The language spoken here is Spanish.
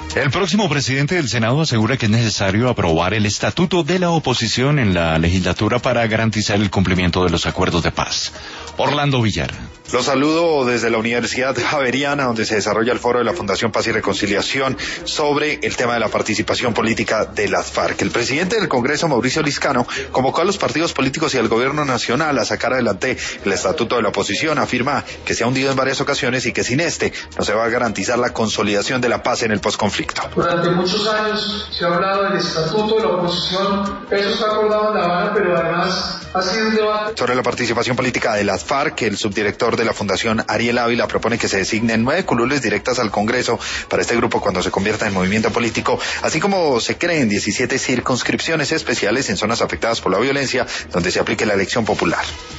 El próximo presidente del Senado asegura que es necesario aprobar el estatuto de la oposición en la legislatura para garantizar el cumplimiento de los acuerdos de paz. Orlando Villar. Los saludo desde la Universidad Javeriana, donde se desarrolla el foro de la Fundación Paz y Reconciliación sobre el tema de la participación política de las FARC. El presidente del Congreso, Mauricio Liscano, convocó a los partidos políticos y al gobierno nacional a sacar adelante el estatuto de la oposición. Afirma que se ha hundido en varias ocasiones y que sin este no se va a garantizar la consolidación de la paz en el posconflicto. Durante muchos años se ha hablado del estatuto de la oposición, eso está acordado en La Habana, pero además ha sido un debate. Sobre la participación política de las FARC, el subdirector de la Fundación Ariel Ávila propone que se designen 9 curules directas al Congreso para este grupo cuando se convierta en movimiento político, así como se creen 17 circunscripciones especiales en zonas afectadas por la violencia donde se aplique la elección popular.